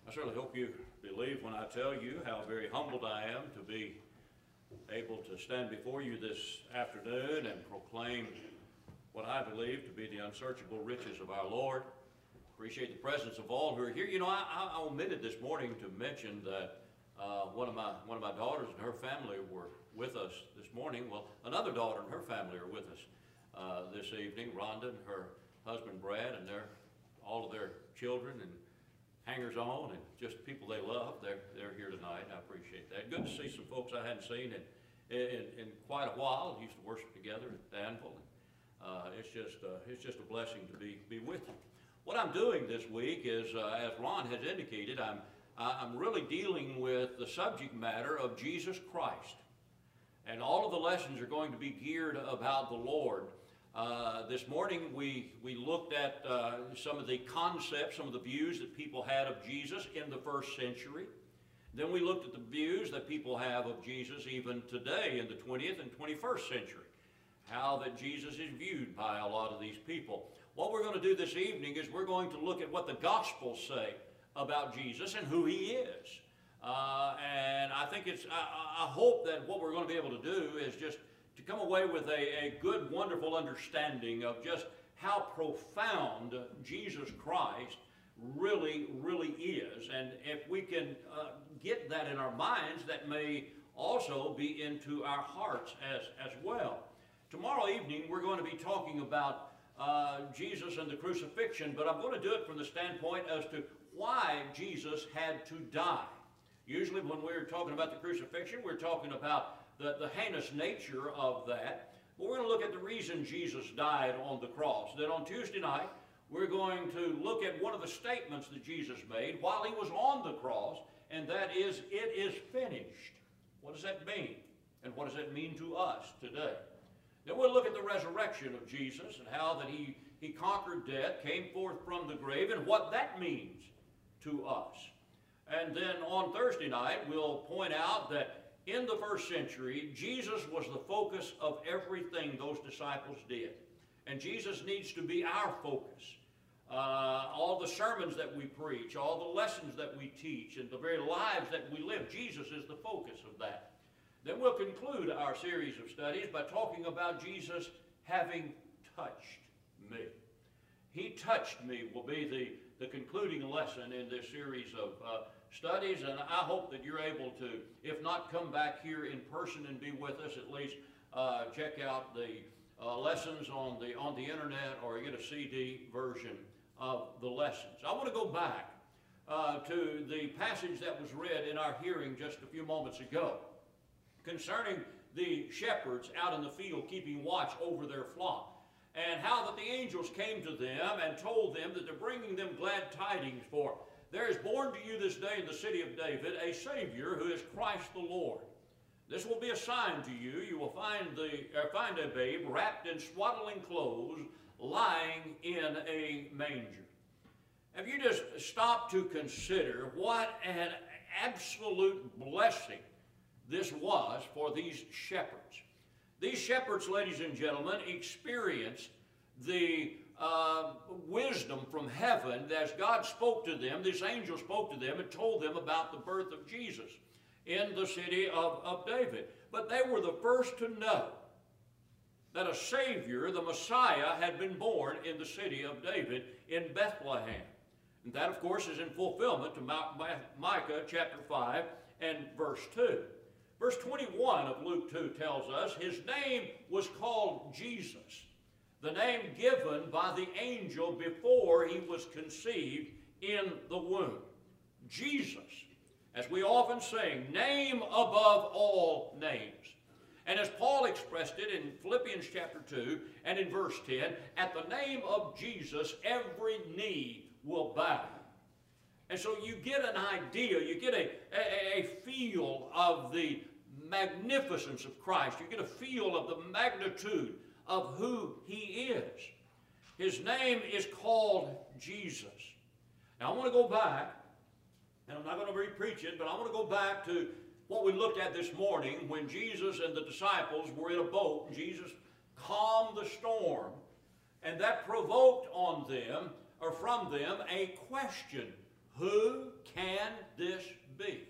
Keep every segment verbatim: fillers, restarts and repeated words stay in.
I certainly hope you believe when I tell you how very humbled I am to be able to stand before you this afternoon and proclaim what I believe to be the unsearchable riches of our Lord. Appreciate the presence of all who are here. You know, I, I omitted this morning to mention that uh, one of my one of my daughters and her family were with us this morning. Well, another daughter and her family are with us uh, this evening. Rhonda and her husband Brad and their all of their children and hangers-on and just people they love. They're they're here tonight. I appreciate that. Good to see some folks I hadn't seen in in, in quite a while. We used to worship together at Danville. And, uh, it's just uh, it's just a blessing to be be with you. What I'm doing this week is, uh, as Ron has indicated, I'm I'm really dealing with the subject matter of Jesus Christ, and all of the lessons are going to be geared about the Lord. Uh, this morning we, we looked at uh, some of the concepts, some of the views that people had of Jesus in the first century. Then we looked at the views that people have of Jesus even today in the twentieth and twenty-first century. How that Jesus is viewed by a lot of these people. What we're going to do this evening is we're going to look at what the Gospels say about Jesus and who He is. Uh, and I think it's, I, I hope that what we're going to be able to do is just to come away with a, a good, wonderful understanding of just how profound Jesus Christ really, really is. And if we can uh, get that in our minds, that may also be into our hearts as, as well. Tomorrow evening, we're going to be talking about uh, Jesus and the crucifixion, but I'm going to do it from the standpoint as to why Jesus had to die. Usually when we're talking about the crucifixion, we're talking about the, the heinous nature of that. But we're going to look at the reason Jesus died on the cross. Then on Tuesday night, we're going to look at one of the statements that Jesus made while He was on the cross, and that is, "It is finished." What does that mean? And what does that mean to us today? Then we'll look at the resurrection of Jesus and how that he, he conquered death, came forth from the grave, and what that means to us. And then on Thursday night, we'll point out that in the first century, Jesus was the focus of everything those disciples did. And Jesus needs to be our focus. Uh, all the sermons that we preach, all the lessons that we teach, and the very lives that we live, Jesus is the focus of that. Then we'll conclude our series of studies by talking about Jesus having touched me. He touched me will be the, the concluding lesson in this series of uh, studies, and I hope that you're able to, if not come back here in person and be with us, at least uh, check out the uh, lessons on the, on the internet or get a C D version of the lessons. I want to go back uh, to the passage that was read in our hearing just a few moments ago, concerning the shepherds out in the field keeping watch over their flock, and how that the angels came to them and told them that they're bringing them glad tidings, for there is born to you this day in the city of David a Savior who is Christ the Lord. This will be a sign to you. You will find, the, uh, find a babe wrapped in swaddling clothes, lying in a manger. Have you just stopped to consider what an absolute blessing this was for these shepherds? These shepherds, ladies and gentlemen, experienced the uh, wisdom from heaven as God spoke to them. This angel spoke to them and told them about the birth of Jesus in the city of, of David. But they were the first to know that a Savior, the Messiah, had been born in the city of David in Bethlehem. And that, of course, is in fulfillment to Micah chapter five and verse two. Verse twenty-one of Luke two tells us his name was called Jesus, the name given by the angel before he was conceived in the womb. Jesus, as we often sing, name above all names. And as Paul expressed it in Philippians chapter two and in verse ten, at the name of Jesus every knee will bow. And so you get an idea, you get a, a, a feel of the magnificence of Christ. You get a feel of the magnitude of who He is. His name is called Jesus. Now I want to go back, and I'm not going to re-preach it, but I want to go back to what we looked at this morning when Jesus and the disciples were in a boat, and Jesus calmed the storm, and that provoked on them, or from them, a question. Who can this be?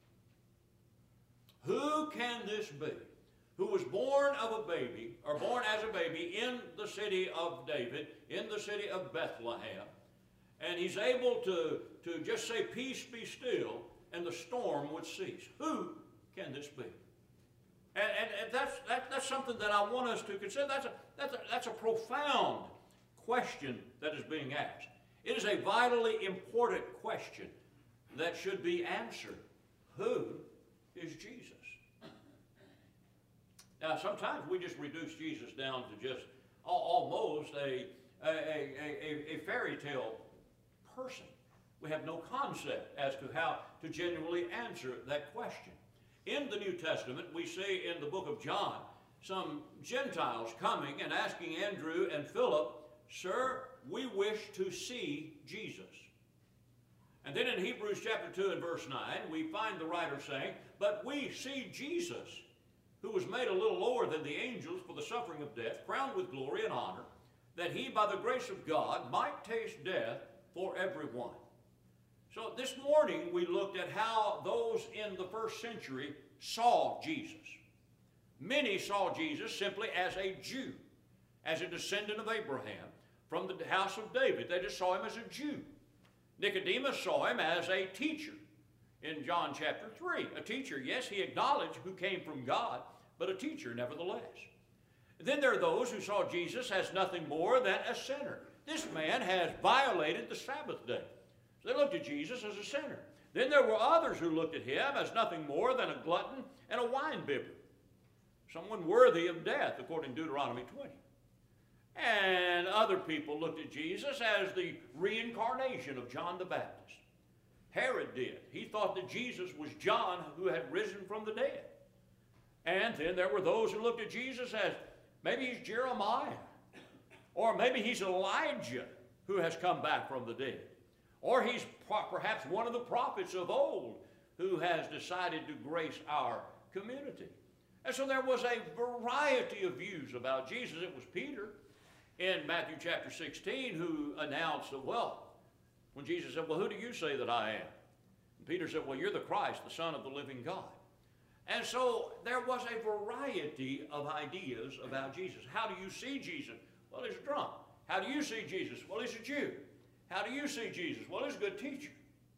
Who can this be? Who was born of a baby, or born as a baby in the city of David, in the city of Bethlehem, and he's able to, to just say, peace be still, and the storm would cease. Who can this be? And, and, and that's, that, that's something that I want us to consider. That's a, that's, a, that's a profound question that is being asked. It is a vitally important question that should be answered. Who is Jesus? Now, sometimes we just reduce Jesus down to just almost a, a, a, a, a fairy tale person. We have no concept as to how to genuinely answer that question. In the New Testament, we see in the book of John, some Gentiles coming and asking Andrew and Philip, "Sir, we wish to see Jesus." And then in Hebrews chapter two and verse nine, we find the writer saying, "But we see Jesus, who was made a little lower than the angels for the suffering of death, crowned with glory and honor, that he by the grace of God might taste death for everyone." So this morning we looked at how those in the first century saw Jesus. Many saw Jesus simply as a Jew, as a descendant of Abraham from the house of David. They just saw him as a Jew. Nicodemus saw him as a teacher in John chapter three. A teacher, yes, he acknowledged who came from God, but a teacher nevertheless. Then there are those who saw Jesus as nothing more than a sinner. This man has violated the Sabbath day. So they looked at Jesus as a sinner. Then there were others who looked at him as nothing more than a glutton and a winebibber, someone worthy of death, according to Deuteronomy twenty. And other people looked at Jesus as the reincarnation of John the Baptist. Herod did. He thought that Jesus was John who had risen from the dead. And then there were those who looked at Jesus as maybe he's Jeremiah, or maybe he's Elijah who has come back from the dead, or he's perhaps one of the prophets of old who has decided to grace our community. And so there was a variety of views about Jesus. It was Peter in Matthew chapter sixteen who announced that, well, when Jesus said, "Well, who do you say that I am?" And Peter said, "Well, you're the Christ, the Son of the living God." And so there was a variety of ideas about Jesus. How do you see Jesus? Well, he's a drunk. How do you see Jesus? Well, he's a Jew. How do you see Jesus? Well, he's a good teacher.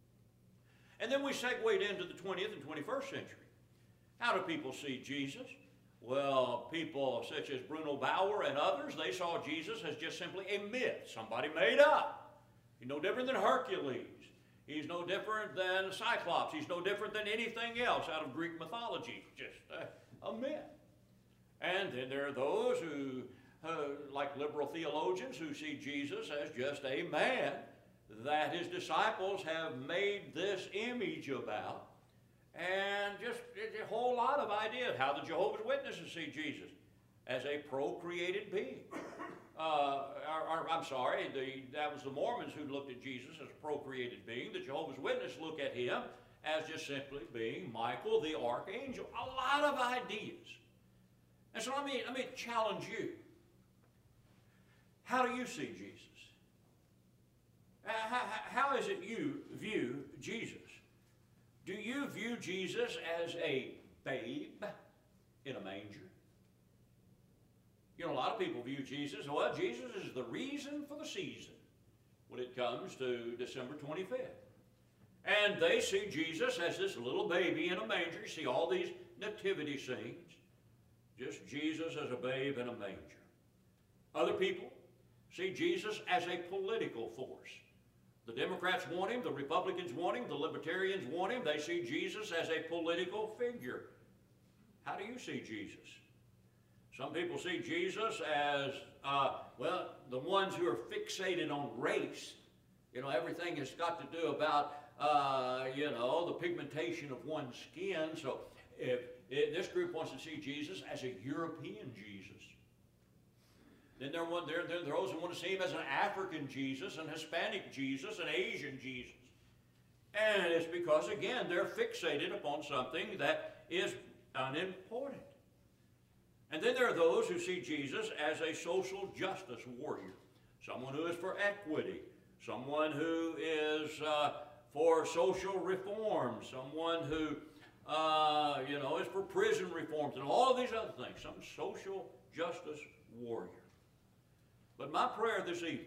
And then we segued into the twentieth and twenty-first century. How do people see Jesus? Well, people such as Bruno Bauer and others, they saw Jesus as just simply a myth, somebody made up. He's no different than Hercules. He's no different than Cyclops. He's no different than anything else out of Greek mythology. Just a, a myth. And then there are those who, uh, like liberal theologians, who see Jesus as just a man that his disciples have made this image about. And just a whole lot of ideas. How the Jehovah's Witnesses see Jesus? As a procreated being. Uh, or, or, I'm sorry, the, that was the Mormons who looked at Jesus as a procreated being. The Jehovah's Witnesses look at him as just simply being Michael the Archangel. A lot of ideas. And so let me, let me challenge you. How do you see Jesus? Uh, how, how is it you view Jesus? Do you view Jesus as a babe in a manger? You know, a lot of people view Jesus, well, Jesus is the reason for the season when it comes to December twenty-fifth. And they see Jesus as this little baby in a manger. You see all these nativity scenes. Just Jesus as a babe in a manger. Other people see Jesus as a political force. The Democrats want him, the Republicans want him, the Libertarians want him. They see Jesus as a political figure. How do you see Jesus? Some people see Jesus as, uh, well, the ones who are fixated on race. You know, everything has got to do about, uh, you know, the pigmentation of one's skin. So if, if this group wants to see Jesus as a European Jesus. Then there are there, there, those who want to see him as an African Jesus, an Hispanic Jesus, an Asian Jesus. And it's because, again, they're fixated upon something that is unimportant. And then there are those who see Jesus as a social justice warrior, someone who is for equity, someone who is uh, for social reform, someone who, uh, you know, is for prison reforms and all of these other things, some social justice warrior. But my prayer this evening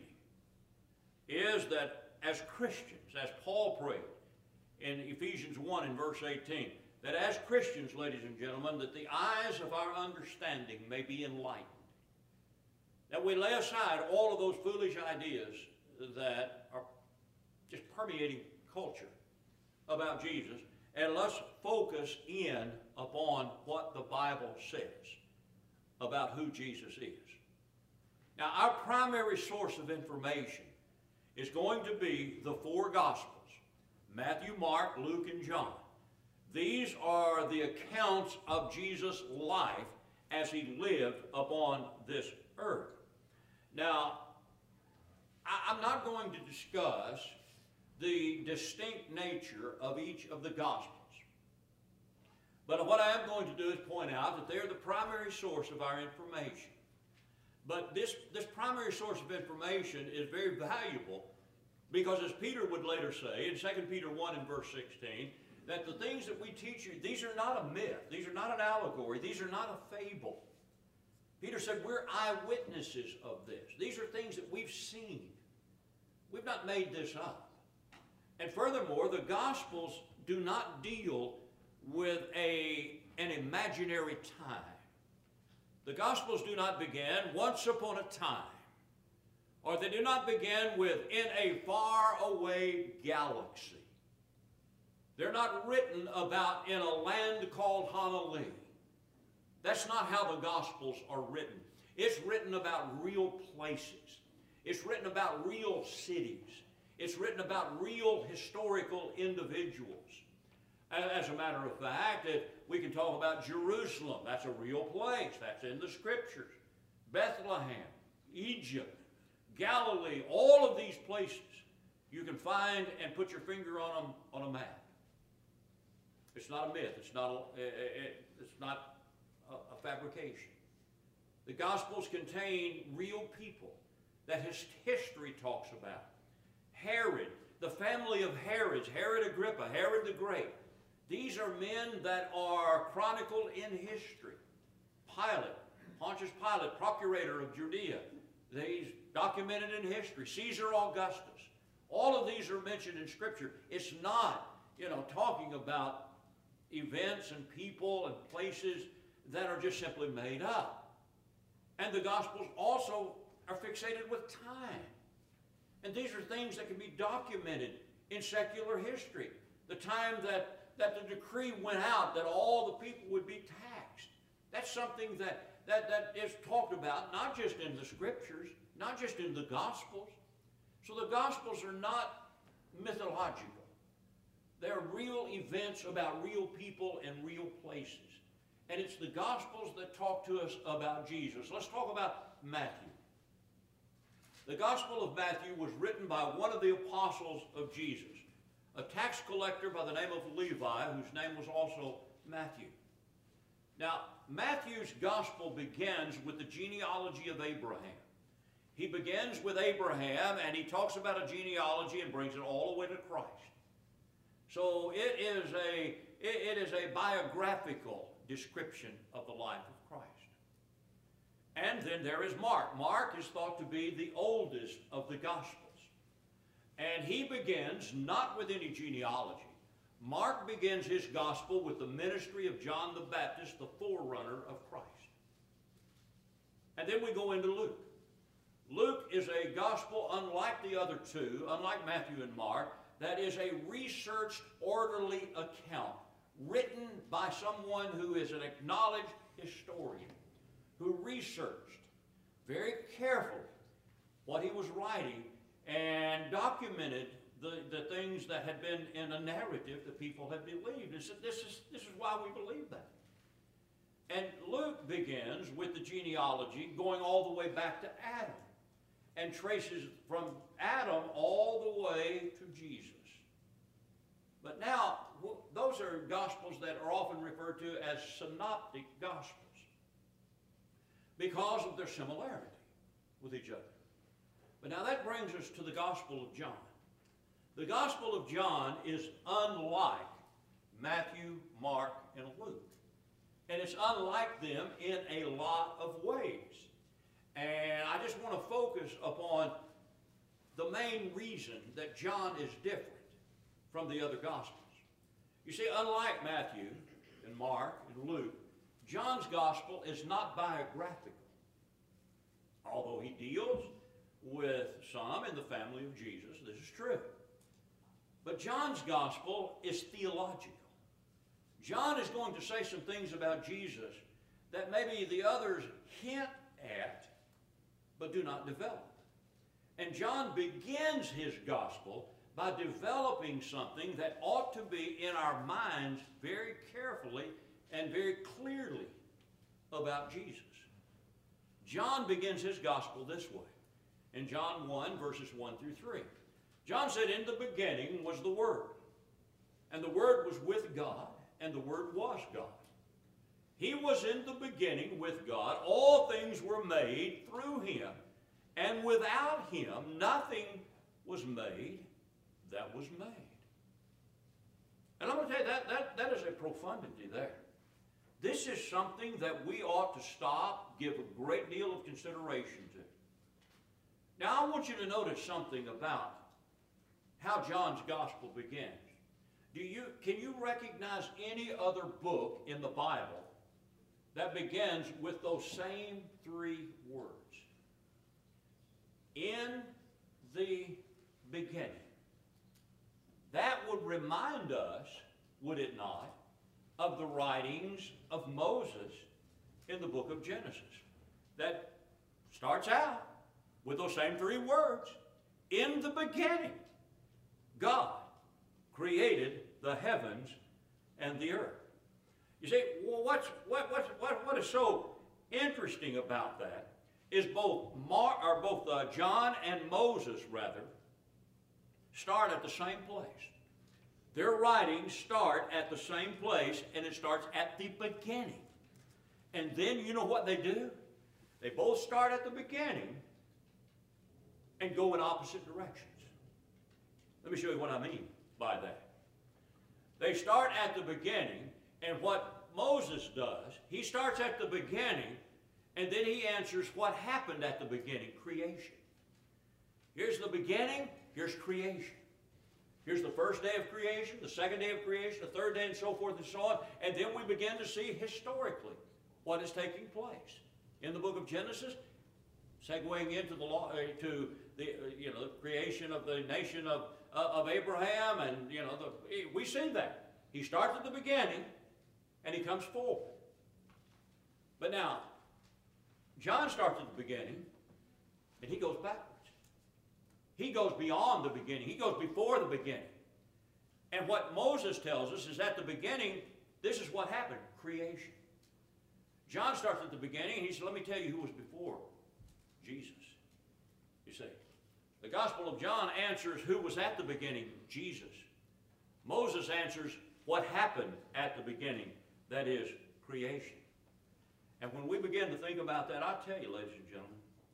is that as Christians, as Paul prayed in Ephesians one in verse eighteen, that as Christians, ladies and gentlemen, that the eyes of our understanding may be enlightened. That we lay aside all of those foolish ideas that are just permeating culture about Jesus, and let's focus in upon what the Bible says about who Jesus is. Now, our primary source of information is going to be the four Gospels, Matthew, Mark, Luke, and John. These are the accounts of Jesus' life as he lived upon this earth. Now, I'm not going to discuss the distinct nature of each of the Gospels. But what I am going to do is point out that they're the primary source of our information. But this, this primary source of information is very valuable because, as Peter would later say in Second Peter one and verse sixteen, that the things that we teach you, these are not a myth, these are not an allegory, these are not a fable. Peter said we're eyewitnesses of this. These are things that we've seen. We've not made this up. And furthermore, the Gospels do not deal with a, an imaginary time. The Gospels do not begin once upon a time, or they do not begin with in a faraway galaxy. They're not written about in a land called Honolulu. That's not how the Gospels are written. It's written about real places. It's written about real cities. It's written about real historical individuals. As a matter of fact, we can talk about Jerusalem. That's a real place. That's in the Scriptures. Bethlehem, Egypt, Galilee, all of these places you can find and put your finger on them on a map. It's not a myth. It's not a, it's not a, a fabrication. The Gospels contain real people that his history talks about. Herod, the family of Herods, Herod Agrippa, Herod the Great. These are men that are chronicled in history. Pilate, Pontius Pilate, procurator of Judea. These documented in history. Caesar Augustus. All of these are mentioned in Scripture. It's not, you know, talking about events and people and places that are just simply made up. And the Gospels also are fixated with time. And these are things that can be documented in secular history. The time that, that the decree went out that all the people would be taxed. That's something that, that, that is talked about, not just in the Scriptures, not just in the Gospels. So the Gospels are not mythological. They're real events about real people and real places. And it's the Gospels that talk to us about Jesus. Let's talk about Matthew. The Gospel of Matthew was written by one of the apostles of Jesus, a tax collector by the name of Levi, whose name was also Matthew. Now, Matthew's Gospel begins with the genealogy of Abraham. He begins with Abraham, and he talks about a genealogy and brings it all the way to Christ. So it is a, it, it is a biographical description of the life of Christ. And then there is Mark. Mark is thought to be the oldest of the Gospels. And he begins not with any genealogy. Mark begins his Gospel with the ministry of John the Baptist, the forerunner of Christ. And then we go into Luke. Luke is a Gospel unlike the other two, unlike Matthew and Mark, that is a researched, orderly account written by someone who is an acknowledged historian, who researched very carefully what he was writing and documented the, the things that had been in a narrative that people had believed. And said, this is, this is why we believe that. And Luke begins with the genealogy going all the way back to Adam and traces from Adam all the way to Jesus. But now, those are Gospels that are often referred to as synoptic Gospels because of their similarity with each other. But now that brings us to the Gospel of John. The Gospel of John is unlike Matthew, Mark, and Luke. And it's unlike them in a lot of ways. And I just want to focus upon the main reason that John is different from the other Gospels. You see, unlike Matthew and Mark and Luke, John's Gospel is not biographical, although he deals with some in the family of Jesus. This is true. But John's Gospel is theological. John is going to say some things about Jesus that maybe the others hint at, but do not develop. And John begins his Gospel by developing something that ought to be in our minds very carefully and very clearly about Jesus. John begins his Gospel this way. In John one, verses one through three. John said, "In the beginning was the Word, and the Word was with God, and the Word was God. He was in the beginning with God. All things were made through him, and without him nothing was made that was made." And I'm going to tell you, that, that, that is a profundity there. This is something that we ought to stop, give a great deal of consideration to. Now, I want you to notice something about how John's Gospel begins. Do you, can you recognize any other book in the Bible that begins with those same three words? In the beginning. That would remind us, would it not, of the writings of Moses in the book of Genesis. That starts out with those same three words. In the beginning, God created the heavens and the earth. You see, well, what's, what, what's, what, what is so interesting about that is both, Mar, or both uh, John and Moses, rather, start at the same place. Their writings start at the same place, and it starts at the beginning. And then you know what they do? They both start at the beginning and go in opposite directions. Let me show you what I mean by that. They start at the beginning, and what Moses does, he starts at the beginning, and then he answers what happened at the beginning, creation. Here's the beginning, here's creation. Here's the first day of creation, the second day of creation, the third day, and so forth and so on. And then we begin to see historically what is taking place. In the book of Genesis, segueing into the law, uh, to the uh, you know, creation of the nation of, uh, of Abraham, and you know, the, we see that. He starts at the beginning, and he comes forward. But now, John starts at the beginning, and he goes backwards. He goes beyond the beginning. He goes before the beginning. And what Moses tells us is at the beginning, this is what happened, creation. John starts at the beginning, and he said, let me tell you who was before Jesus. You see, the Gospel of John answers who was at the beginning, Jesus. Moses answers what happened at the beginning, that is, creation. And when we begin to think about that, I tell you, ladies and gentlemen,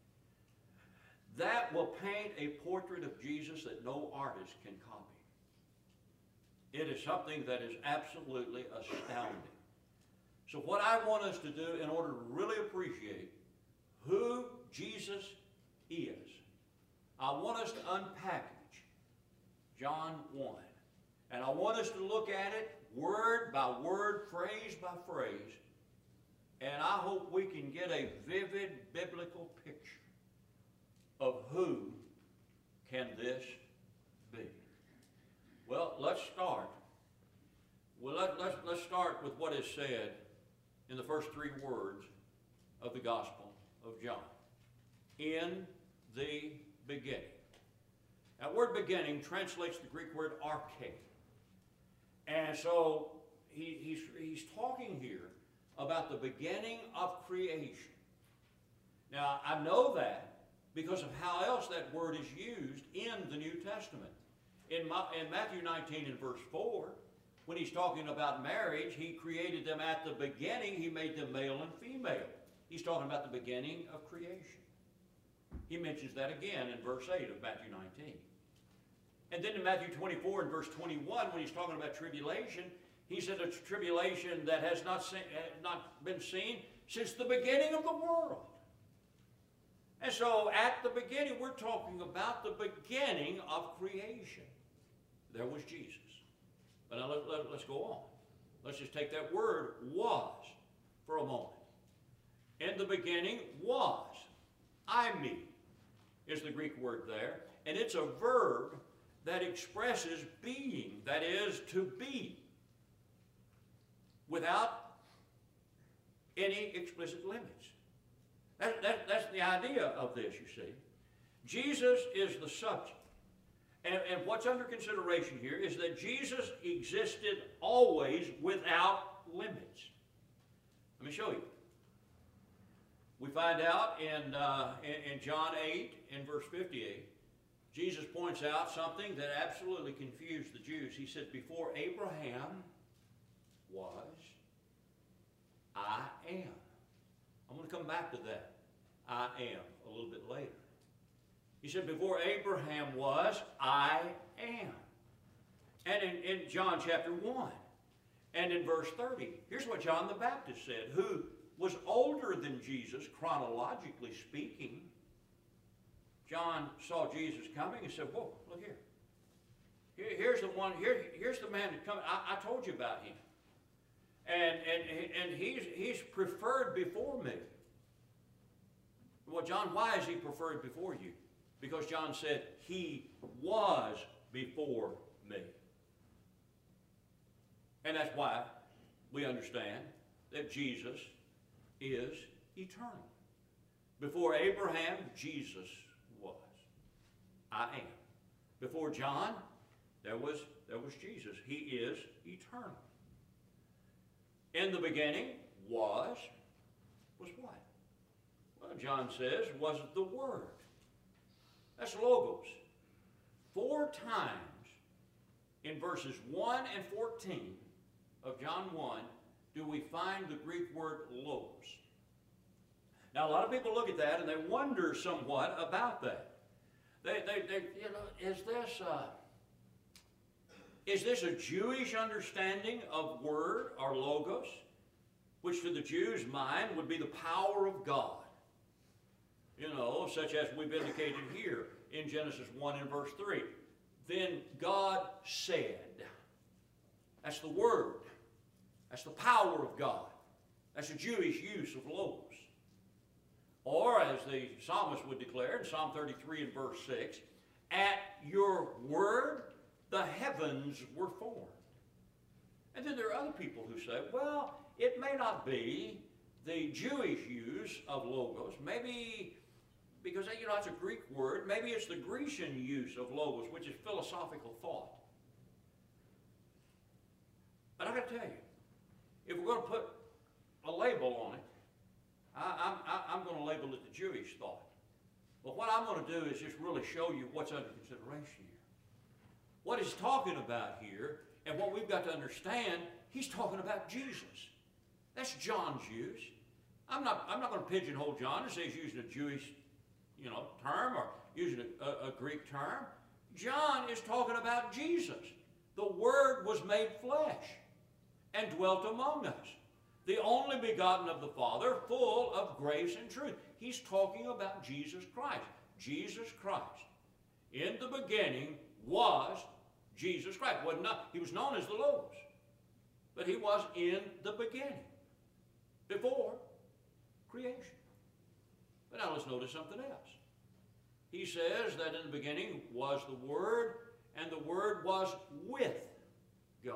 that will paint a portrait of Jesus that no artist can copy. It is something that is absolutely astounding. So what I want us to do in order to really appreciate who Jesus is, I want us to unpackage John one. And I want us to look at it word by word, phrase by phrase, and I hope we can get a vivid biblical picture of who can this be. Well, let's start. Well, let, let's, let's start with what is said in the first three words of the Gospel of John. In the beginning. That word beginning translates the Greek word arche. And so he, he's, he's talking here about the beginning of creation. Now, I know that because of how else that word is used in the New Testament. In, Ma in Matthew nineteen and verse four, when he's talking about marriage, he created them at the beginning. He made them male and female. He's talking about the beginning of creation. He mentions that again in verse eight of Matthew nineteen. And then in Matthew twenty-four and verse twenty-one, when he's talking about tribulation, he said it's tribulation that has not, seen, not been seen since the beginning of the world. And so at the beginning, we're talking about the beginning of creation. There was Jesus. But now let, let, let's go on. Let's just take that word was for a moment. In the beginning was. Eimi is the Greek word there. And it's a verb that expresses being, that is, to be, without any explicit limits. That, that, that's the idea of this, you see. Jesus is the subject. And, and what's under consideration here is that Jesus existed always without limits. Let me show you. We find out in, uh, in, in John eight, in verse fifty-eight, Jesus points out something that absolutely confused the Jews. He said, before Abraham was, I am. I'm going to come back to that. I am a little bit later. He said, before Abraham was, I am. And in, in John chapter one, and in verse thirty, here's what John the Baptist said, who was older than Jesus, chronologically speaking. John saw Jesus coming and said, whoa, look here. here here's the one, here, here's the man that coming. I, I told you about him. And, and, and he's, he's preferred before me. Well, John, why is he preferred before you? Because John said, he was before me. And that's why we understand that Jesus is eternal. Before Abraham, Jesus was. I am. Before John, there was, there was Jesus. He is eternal. In the beginning was, was what? Well, John says, was the Word. That's Logos. Four times in verses one and fourteen of John one do we find the Greek word Logos. Now, a lot of people look at that and they wonder somewhat about that. They, they, they you know, is this, uh, is this a Jewish understanding of word or Logos, which to the Jews' mind would be the power of God? You know, such as we've indicated here in Genesis one and verse three. Then God said. That's the word. That's the power of God. That's a Jewish use of Logos. Or, as the psalmist would declare in Psalm thirty-three and verse six, at your word the heavens were formed. And then there are other people who say, well, it may not be the Jewish use of Logos. Maybe, because you know it's a Greek word, maybe it's the Grecian use of Logos, which is philosophical thought. But I got to tell you, if we're going to put a label on it, I, I'm, I, I'm going to label it the Jewish thought. But what I'm going to do is just really show you what's under consideration here. What he's talking about here, and what we've got to understand, he's talking about Jesus. That's John's use. I'm not, I'm not going to pigeonhole John and say he's using a Jewish, you know, term or using a, a, a Greek term. John is talking about Jesus. The Word was made flesh and dwelt among us. The only begotten of the Father, full of grace and truth. He's talking about Jesus Christ. Jesus Christ. In the beginning was Jesus Christ. Wasn't not, he was known as the Logos. But he was in the beginning. Before creation. But now let's notice something else. He says that in the beginning was the Word, and the Word was with God.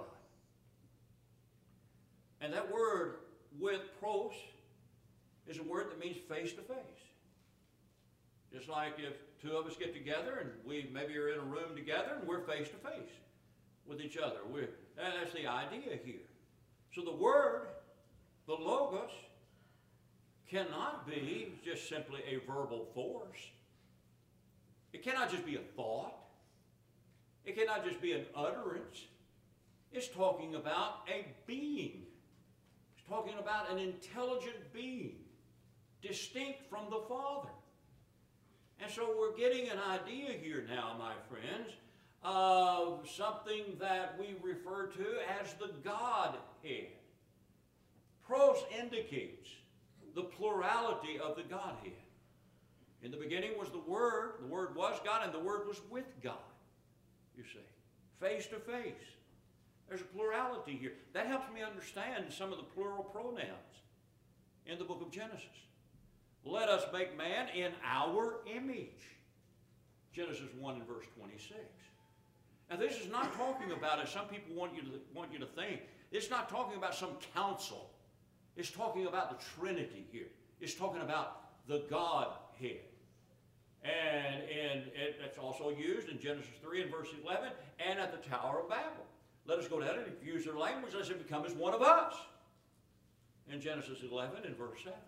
And that word, with, pros, is a word that means face to face. Just like if two of us get together and we maybe are in a room together and we're face to face with each other. We're, that's the idea here. So the word, the Logos, cannot be just simply a verbal force. It cannot just be a thought. It cannot just be an utterance. It's talking about a being. It's talking about an intelligent being, distinct from the Father. And so we're getting an idea here now, my friends, of something that we refer to as the Godhead. Pros indicates the plurality of the Godhead. In the beginning was the Word, the Word was God, and the Word was with God, you see, face to face. There's a plurality here. That helps me understand some of the plural pronouns in the book of Genesis. Let us make man in our image. Genesis one and verse twenty-six. Now this is not talking about, as some people want you to, want you to think, it's not talking about some council. It's talking about the Trinity here. It's talking about the Godhead. And, and it, it's also used in Genesis three and verse eleven and at the Tower of Babel. Let us go down and if you use their language, let us become as one of us. In Genesis eleven and verse seven.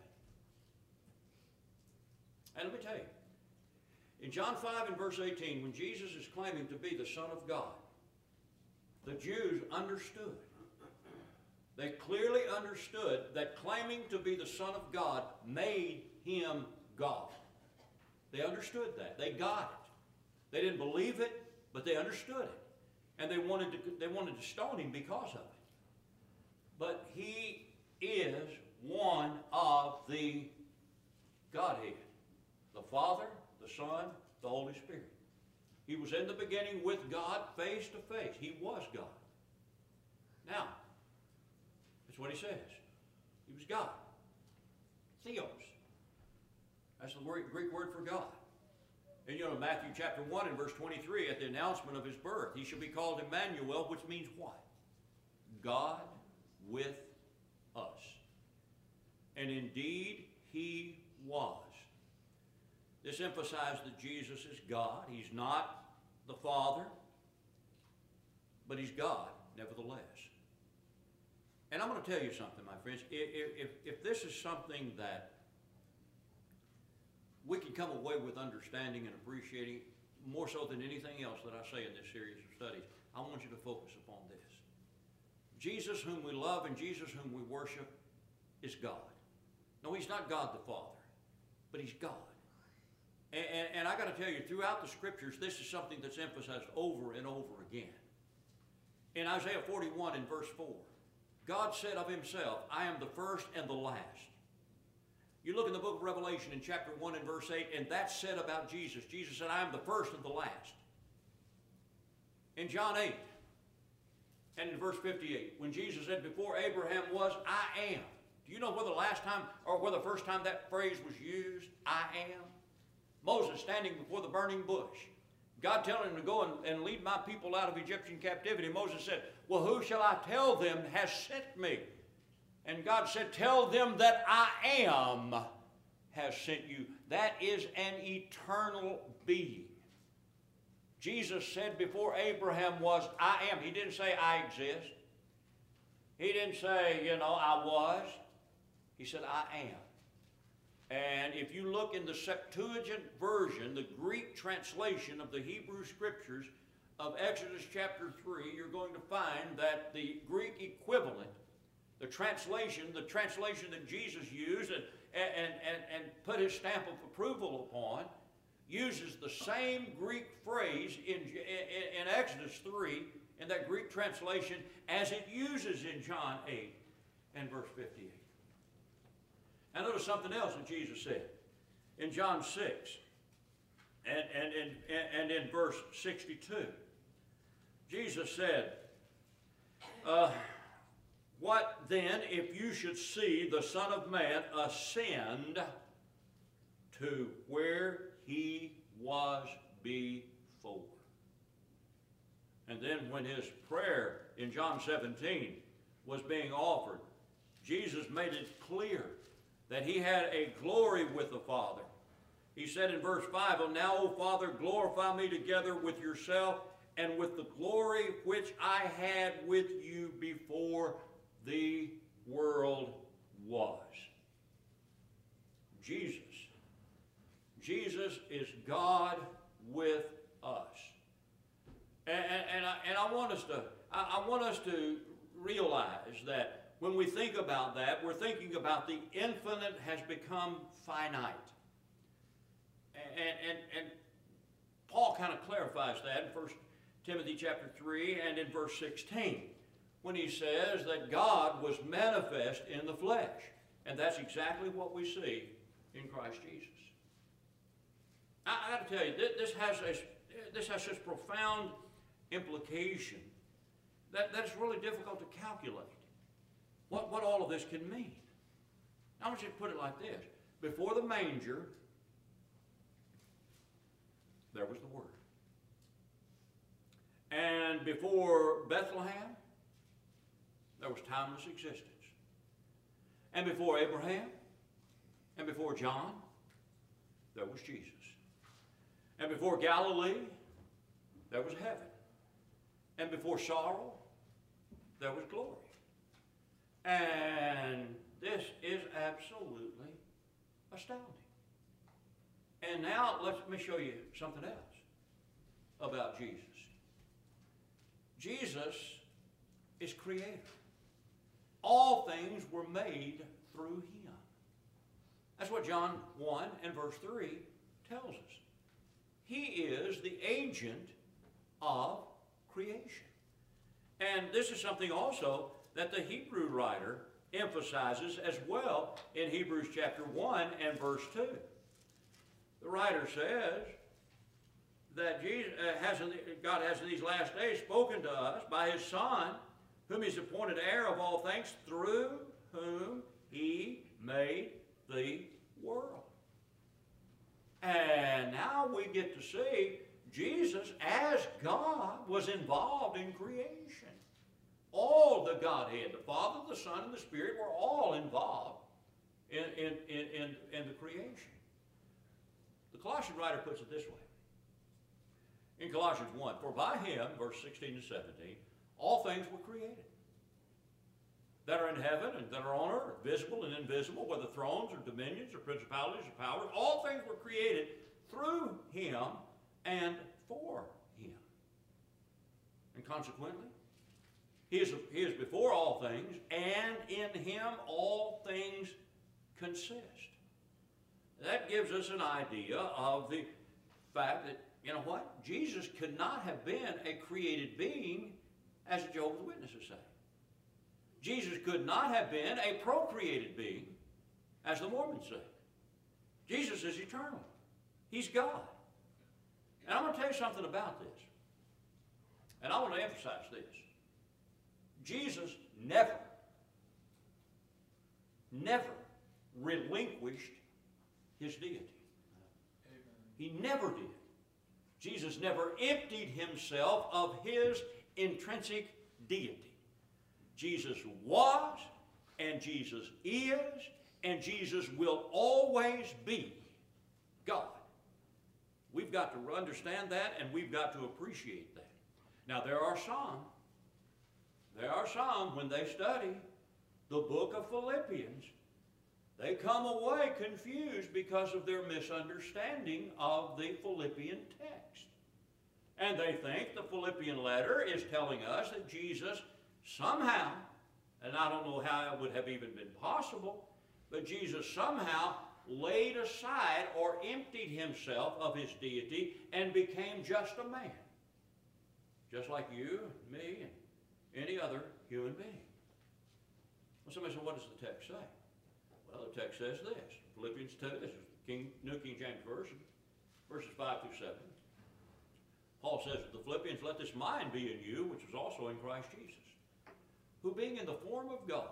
And let me tell you, in John five and verse eighteen, when Jesus is claiming to be the Son of God, the Jews understood. They clearly understood that claiming to be the Son of God made him God. They understood that. They got it. They didn't believe it, but they understood it. And they wanted to, they wanted to stone him because of it. But he is one of the Godhead. The Father, the Son, the Holy Spirit. He was in the beginning with God face to face. He was God. Now, that's what he says. He was God. Theos. That's the word, Greek word for God. And you know, Matthew chapter one and verse twenty-three, at the announcement of his birth, he shall be called Emmanuel, which means what? God with us. And indeed, he was. This emphasized that Jesus is God. He's not the Father, but he's God, nevertheless. And I'm going to tell you something, my friends. If, if, if this is something that we can come away with understanding and appreciating more so than anything else that I say in this series of studies, I want you to focus upon this. Jesus whom we love and Jesus whom we worship is God. No, he's not God the Father, but he's God. And, and, and I got to tell you, throughout the Scriptures, this is something that's emphasized over and over again. In Isaiah forty-one and verse four, God said of himself, I am the first and the last. You look in the book of Revelation in chapter one and verse eight, and that's said about Jesus. Jesus said, I am the first and the last. In John eight and in verse fifty-eight, when Jesus said, before Abraham was, I am. Do you know where the last time or where the first time that phrase was used? I am. Moses standing before the burning bush. God telling him to go and, and lead my people out of Egyptian captivity. Moses said, well, who shall I tell them has sent me? And God said, tell them that I am has sent you. That is an eternal being. Jesus said before Abraham was, I am. He didn't say I exist. He didn't say, you know, I was. He said, I am. And if you look in the Septuagint version, the Greek translation of the Hebrew Scriptures of Exodus chapter three, you're going to find that the Greek equivalent, the translation, the translation that Jesus used and, and, and, and put his stamp of approval upon, uses the same Greek phrase in, in, in Exodus three, in that Greek translation, as it uses in John eight and verse fifty-eight. Now notice something else that Jesus said in John six and, and, and, and in verse sixty-two. Jesus said, uh, what then if you should see the Son of Man ascend to where he was before? And then when his prayer in John seventeen was being offered, Jesus made it clear that he had a glory with the Father. He said in verse five, "Oh, now, O Father, glorify me together with yourself and with the glory which I had with you before the world was." Jesus. Jesus is God with us. And, and, and, I, and I want us to, I, I want us to realize that when we think about that, we're thinking about the infinite has become finite. And, and, and Paul kind of clarifies that in First Timothy chapter three and in verse sixteen, when he says that God was manifest in the flesh. And that's exactly what we see in Christ Jesus. I, I got to tell you, this has, a, this has such profound implication that, that it's really difficult to calculate what, what all of this can mean. I want you to put it like this. Before the manger, there was the Word. And before Bethlehem, there was timeless existence. And before Abraham, and before John, there was Jesus. And before Galilee, there was heaven. And before sorrow, there was glory. And this is absolutely astounding. And now let me show you something else about Jesus. Jesus is creator. All things were made through him. That's what John one and verse three tells us. He is the agent of creation. And this is something also that the Hebrew writer emphasizes as well in Hebrews chapter one and verse two. The writer says that Jesus has, God has in these last days spoken to us by his Son, whom he's appointed heir of all things, through whom he made the world. And now we get to see Jesus as God was involved in creation. All the Godhead, the Father, the Son, and the Spirit were all involved in, in, in, in, in the creation. The Colossian writer puts it this way. In Colossians one, for by him, verse sixteen to seventeen, all things were created, that are in heaven and that are on earth, visible and invisible, whether thrones or dominions or principalities or powers, all things were created through him and for him. And consequently, he is, he is before all things, and in him all things consist. That gives us an idea of the fact that, you know what? Jesus could not have been a created being, as the Jehovah's Witnesses say. Jesus could not have been a procreated being, as the Mormons say. Jesus is eternal. He's God. And I'm going to tell you something about this. And I want to emphasize this. Jesus never, never relinquished his deity. Amen. He never did. Jesus never emptied himself of his intrinsic deity. Jesus was, and Jesus is, and Jesus will always be God. We've got to understand that, and we've got to appreciate that. Now, there are some, there are some, when they study the book of Philippians, they come away confused because of their misunderstanding of the Philippian text. And they think the Philippian letter is telling us that Jesus somehow, and I don't know how it would have even been possible, but Jesus somehow laid aside or emptied himself of his deity and became just a man. Just like you, me, and any other human being. Well, somebody said, what does the text say? Well, the text says this. Philippians two, this is the King, New King James Version, verses five through seven. Paul says to the Philippians, let this mind be in you, which was also in Christ Jesus, who being in the form of God,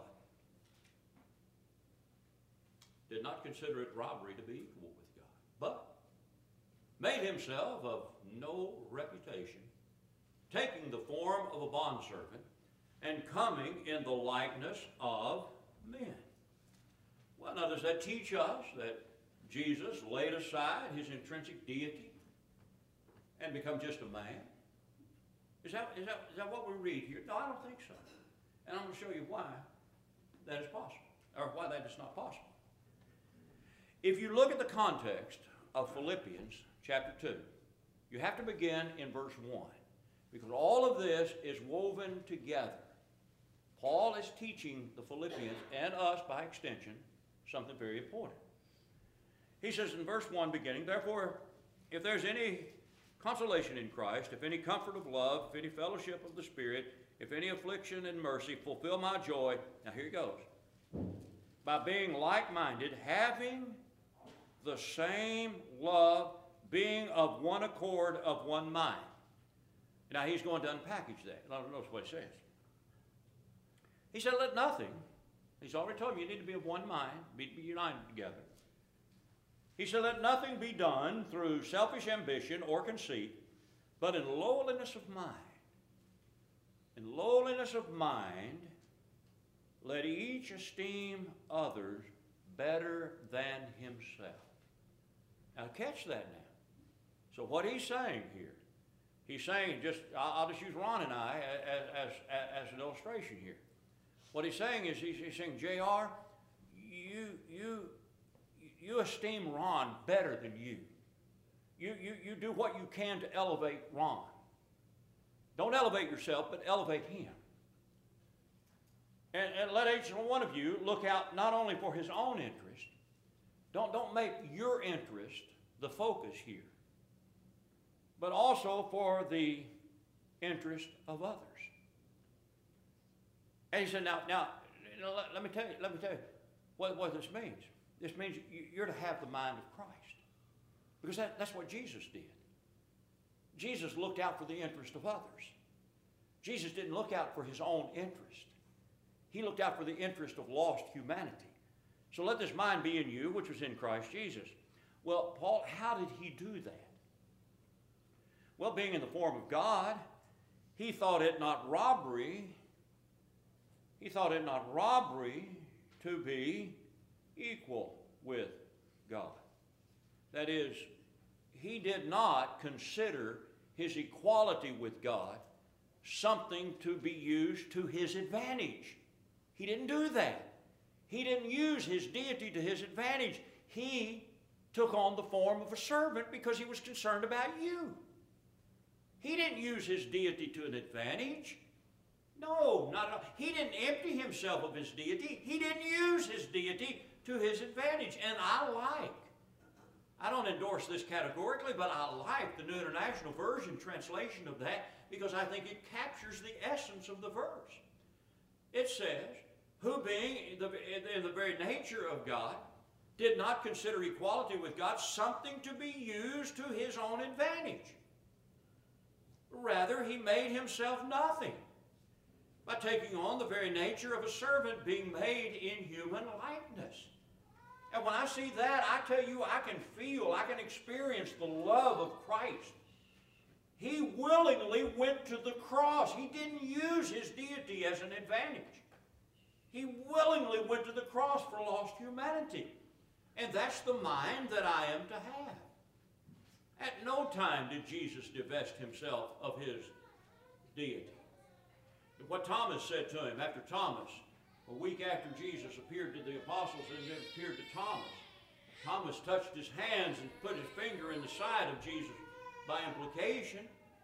did not consider it robbery to be equal with God, but made himself of no reputation, taking the form of a bondservant, and coming in the likeness of men. Well, now does that teach us that Jesus laid aside his intrinsic deity and become just a man? Is that, is that, is that what we read here? No, I don't think so. And I'm going to show you why that is possible, or why that is not possible. If you look at the context of Philippians chapter two, you have to begin in verse one, because all of this is woven together. Paul is teaching the Philippians, and us by extension, something very important. He says in verse one beginning, therefore, if there's any consolation in Christ, if any comfort of love, if any fellowship of the Spirit, if any affliction and mercy, fulfill my joy. Now here he goes. By being like-minded, having the same love, being of one accord, of one mind. Now he's going to unpackage that. Notice what he says. He said, let nothing, he's already told you, you need to be of one mind, be, be united together. He said, let nothing be done through selfish ambition or conceit, but in lowliness of mind. In lowliness of mind, let each esteem others better than himself. Now catch that now. So what he's saying here, he's saying, just I'll just use Ron and I as, as, as an illustration here. What he's saying is, he's, he's saying, J R, you, you, you esteem Ron better than you. You, you. you do what you can to elevate Ron. Don't elevate yourself, but elevate him. And, and let each one of you look out not only for his own interest, don't, don't make your interest the focus here, but also for the interest of others. And he said, now, now you know, let, let me tell you, let me tell you what, what this means. This means you're to have the mind of Christ. Because that, that's what Jesus did. Jesus looked out for the interest of others. Jesus didn't look out for his own interest. He looked out for the interest of lost humanity. So let this mind be in you, which was in Christ Jesus. Well, Paul, how did he do that? Well, being in the form of God, he thought it not robbery, he thought it not robbery to be equal with God. That is, he did not consider his equality with God something to be used to his advantage. He didn't do that. He didn't use his deity to his advantage. He took on the form of a servant because he was concerned about you. He didn't use his deity to an advantage. No, not at all. He didn't empty himself of his deity. He didn't use his deity to his advantage. And I like, I don't endorse this categorically, but I like the New International Version translation of that because I think it captures the essence of the verse. It says, who being the, in the very nature of God, did not consider equality with God something to be used to his own advantage. Rather, he made himself nothing by taking on the very nature of a servant, being made in human likeness. And when I see that, I tell you, I can feel, I can experience the love of Christ. He willingly went to the cross. He didn't use his deity as an advantage. He willingly went to the cross for lost humanity. And that's the mind that I am to have. At no time did Jesus divest himself of his deity. What Thomas said to him after Thomas, a week after Jesus appeared to the apostles and then appeared to Thomas, Thomas touched his hands and put his finger in the side of Jesus by implication.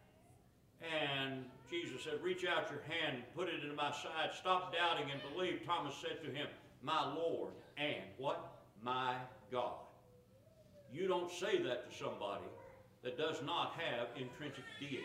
And Jesus said, reach out your hand and put it into my side. Stop doubting and believe. Thomas said to him, my Lord and what? My God. You don't say that to somebody that does not have intrinsic deity.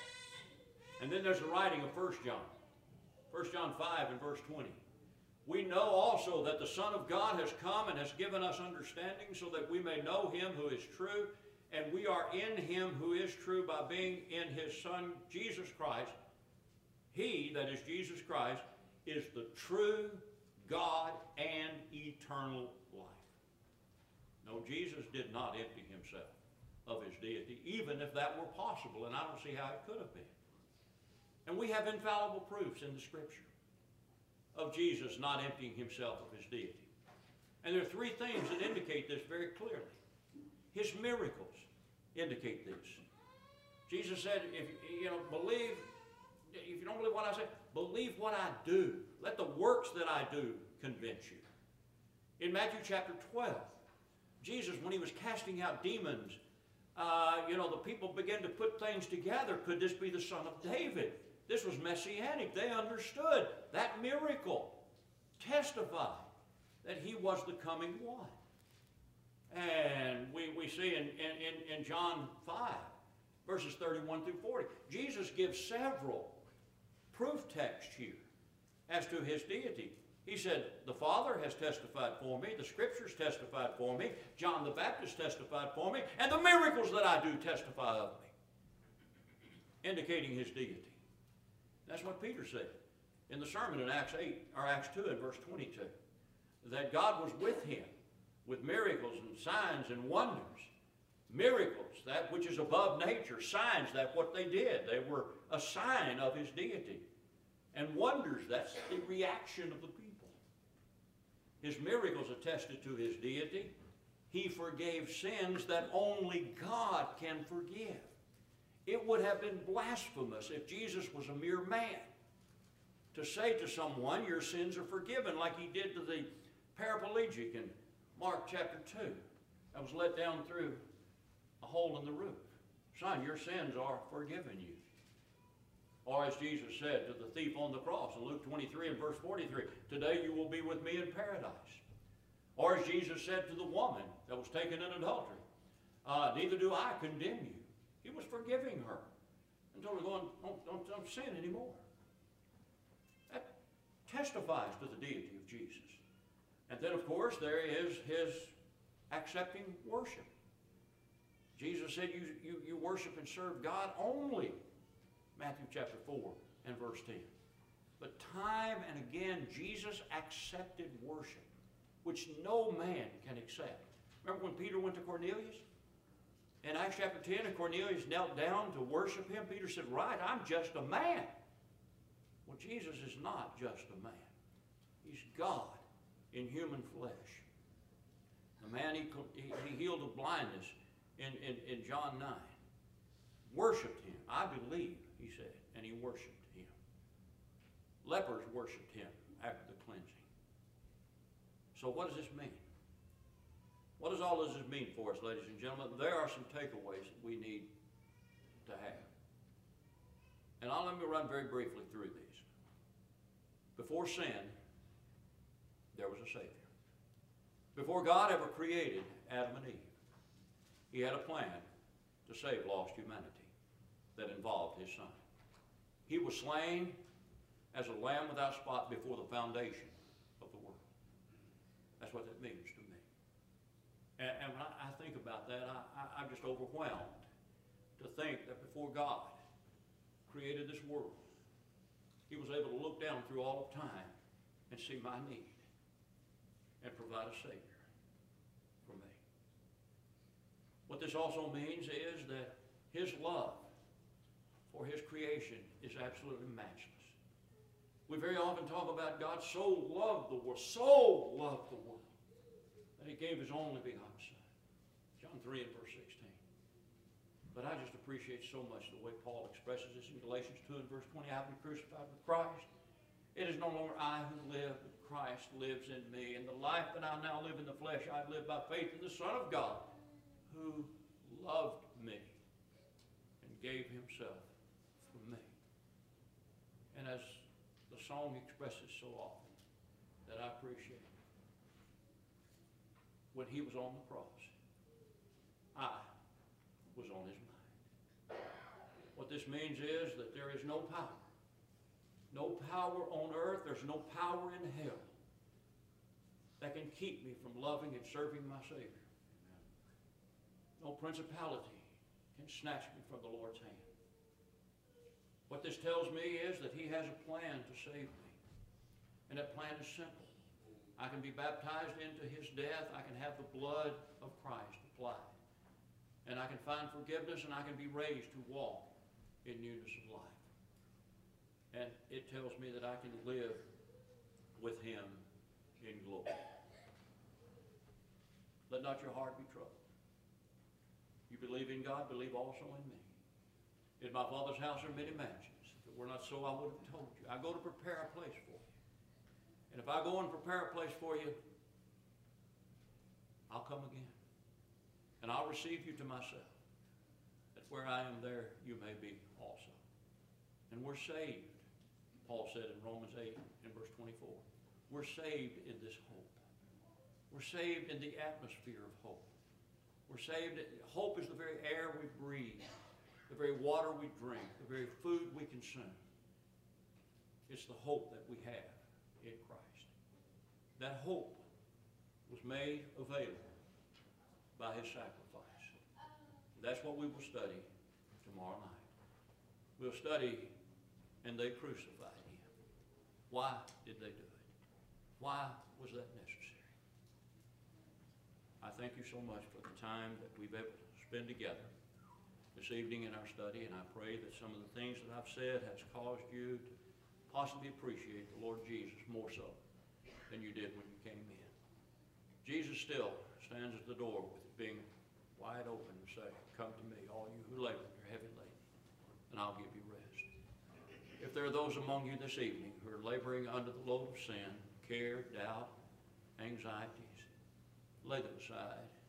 And then there's the writing of First John. First John five and verse twenty. We know also that the Son of God has come and has given us understanding so that we may know him who is true, and we are in him who is true by being in his Son, Jesus Christ. He, that is Jesus Christ, is the true God and eternal life. No, Jesus did not empty himself of his deity, even if that were possible, and I don't see how it could have been. And we have infallible proofs in the Scripture of Jesus not emptying himself of his deity. And there are three things that indicate this very clearly. His miracles indicate this. Jesus said, if you know, believe, if you don't believe what I say, believe what I do. Let the works that I do convince you. In Matthew chapter twelve, Jesus, when he was casting out demons, uh, you know, the people began to put things together. Could this be the Son of David? This was messianic. They understood that miracle testified that he was the coming one. And we, we see in, in, in John five, verses thirty-one through forty. Jesus gives several proof texts here as to his deity. He said, the Father has testified for me, the Scriptures testified for me, John the Baptist testified for me, and the miracles that I do testify of me, indicating his deity. That's what Peter said in the sermon in Acts eight, or Acts two and verse twenty-two, that God was with him with miracles and signs and wonders. Miracles, that which is above nature. Signs, that what they did. They were a sign of his deity. And wonders, that's the reaction of the people. His miracles attested to his deity. He forgave sins that only God can forgive. It would have been blasphemous if Jesus was a mere man to say to someone, your sins are forgiven, like he did to the paraplegic in Mark chapter two. That was let down through a hole in the roof. Son, your sins are forgiven you. Or as Jesus said to the thief on the cross in Luke twenty-three and verse forty-three, today you will be with me in paradise. Or as Jesus said to the woman that was taken in adultery, uh, neither do I condemn you. He was forgiving her and told her, don't, don't, don't sin anymore. That testifies to the deity of Jesus. And then, of course, there is his accepting worship. Jesus said you, you, you worship and serve God only. Matthew chapter four and verse ten. But time and again, Jesus accepted worship, which no man can accept. Remember when Peter went to Cornelius? In Acts chapter ten, and Cornelius knelt down to worship him, Peter said, right, I'm just a man. Well, Jesus is not just a man. He's God in human flesh. The man, he, he, he healed of blindness in, in, in John nine. Worshipped him. I believe, he said, and he worshipped him. Lepers worshipped him after the cleansing. So what does this mean? What does all this mean for us, ladies and gentlemen? There are some takeaways that we need to have. And I'll let me run very briefly through these. Before sin, there was a Savior. Before God ever created Adam and Eve, he had a plan to save lost humanity that involved his Son. He was slain as a lamb without spot before the foundation of the world. That's what that means to me. And, and when I, I think about that, I, I, I'm just overwhelmed to think that before God created this world, he was able to look down through all of time and see my need and provide a Savior for me. What this also means is that his love for his creation is absolutely matchless. We very often talk about God so loved the world, so loved the world, that he gave his only begotten Son. John three and verse sixteen. But I just appreciate so much the way Paul expresses this in Galatians two and verse twenty. I've been crucified with Christ. It is no longer I who live, but Christ lives in me. And the life that I now live in the flesh, I live by faith in the Son of God, who loved me and gave himself for me. And as the song expresses so often, that I appreciate, when he was on the cross, I was on his mind. What this means is that there is no power. No power on earth, there's no power in hell that can keep me from loving and serving my Savior. No principality can snatch me from the Lord's hand. What this tells me is that he has a plan to save me. And that plan is simple. I can be baptized into his death. I can have the blood of Christ applied. And I can find forgiveness, and I can be raised to walk in newness of life. And it tells me that I can live with him in glory. Let not your heart be troubled. You believe in God, believe also in me. In my Father's house are many mansions. If it were not so, I would have told you. I go to prepare a place for you. And if I go and prepare a place for you, I'll come again. And I'll receive you to myself, that where I am there, you may be also. And we're saved, Paul said in Romans eight and verse twenty-four. We're saved in this hope. We're saved in the atmosphere of hope. We're saved, hope is the very air we breathe. the very water we drink, the very food we consume. It's the hope that we have in Christ. That hope was made available by his sacrifice. That's what we will study tomorrow night. We'll study, and they crucified him. Why did they do it? Why was that necessary? I thank you so much for the time that we've able to spend together this evening in our study, and I pray that some of the things that I've said has caused you to possibly appreciate the Lord Jesus more so than you did when you came in. Jesus still stands at the door with it being wide open and say, come to me, all you who labor and are heavy laden, and I'll give you rest. If there are those among you this evening who are laboring under the load of sin, care, doubt, anxieties, lay them aside